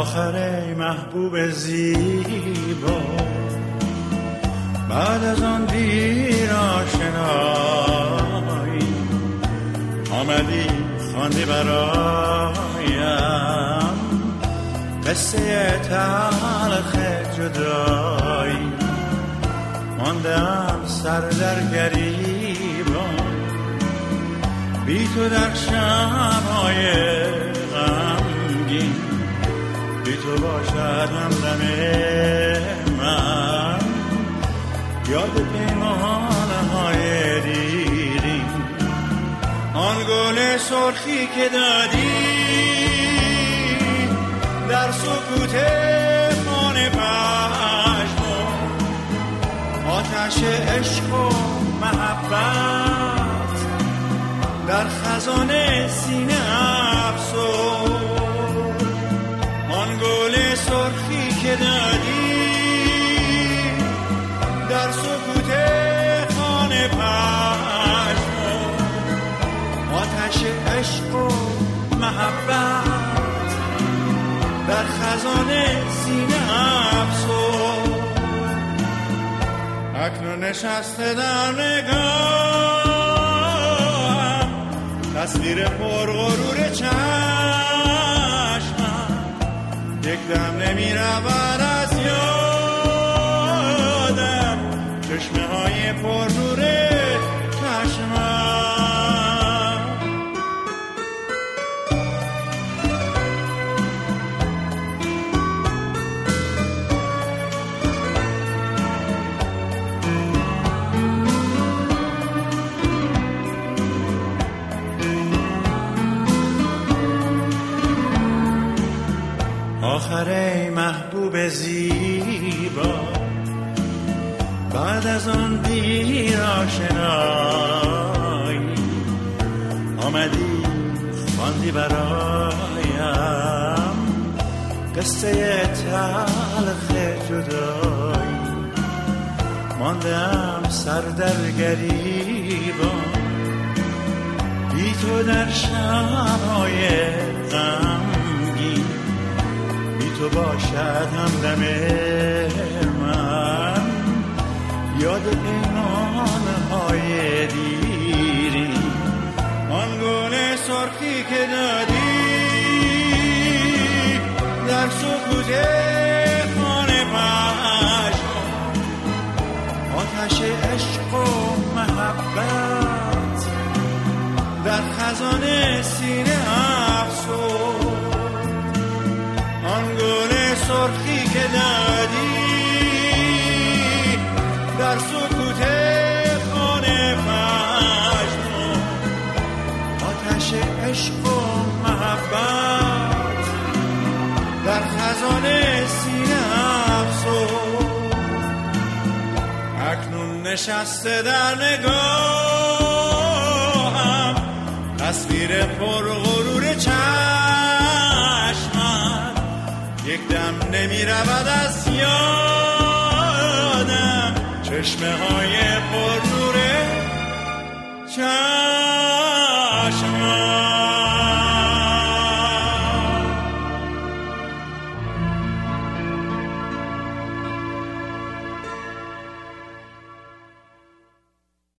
آخر ای محبوب زیبا، بعد از آن دیر آشنایی آمدی خواندی برایم قصه تلخ جدایی. ماندم سر در گریبان بی تو در شب‌های غمگین، بی تو باشد همدم من یاد پیمانه‌های دیرین. آن گل سرخی که دادی در سکوت خانه پژمرد، آتش عشق و محبت در خزانه سینه افسرد. آن گل سرخی که دادی در سکوت خانه پژمرد، آتش عشق و محبت در خزانه سینه افسرد. اکنون نشسته در نگاهم تصویر پرغرور چشمم، یک دم نمی رود از یادم چشمه های پرنور چشمم. آخر ای محبوب زیبا، بعد از آن دیر آشنایی آمدی خواندی برایم قصه تلخ جدایی. ماندم سر در گریبان بی تو در شب‌های غمگین، تو باشد همدم من یاد پیمانه‌های دیرین. آن گل سرخی که دادی در سکوت خانه پژمرد، آتش عشق و محبت در خزانه سینه افسرد. آن گل سرخی که دادی در سکوت خانه پژمرد، آتش عشق و محبت در خزانه سینه افسرد. اکنون نشسته در نگاهم تصویر پرغرور چشمم، یک دم نمی رود از یادم چشمه های پرنور چشمم.